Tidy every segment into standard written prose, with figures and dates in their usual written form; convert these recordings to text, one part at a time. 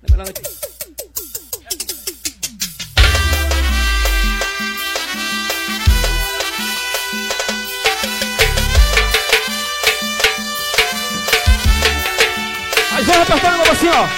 Lembrando aqui. Mas o repertório novo assim, ó.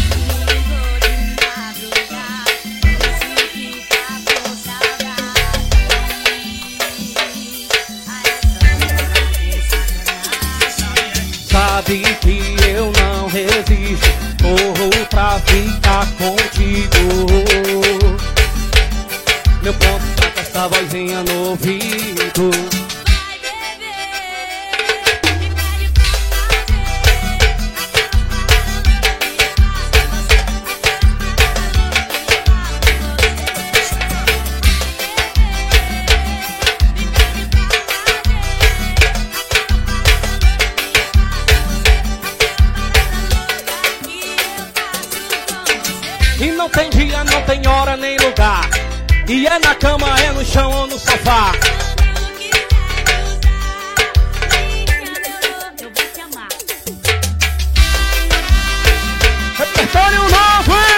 Sabe que eu não resisto, corro pra ficar contigo. Meu ponto tá com essa vozinha no ouvido. E não tem dia, não tem hora nem lugar. E é na cama, é no chão ou no sofá. Repertório novo, hein?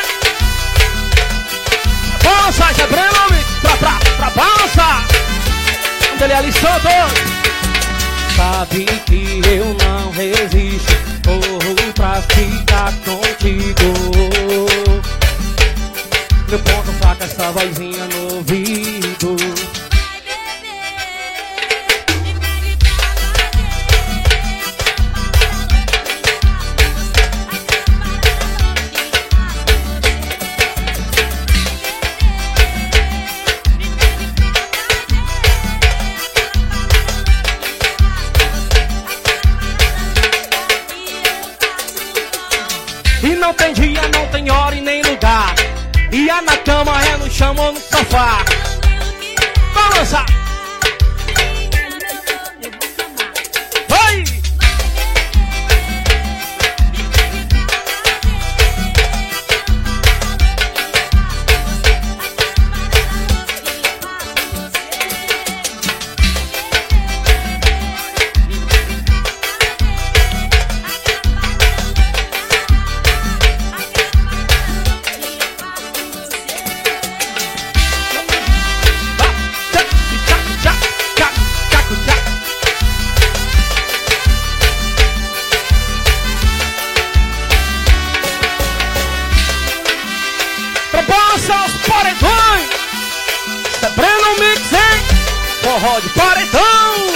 Balança, Jabreno, pra balança. Onde ele ali solto. Sabe que eu não resisto, corro pra ficar contigo. Meu ponto fraco, essa vozinha no ouvido. E não tem dia, não tem hora e nem lugar. E é na cama, é no chão ou no sofá. Balança! Vai! Balança os paredões. Sabrina Mix, hein? Forró de paredão.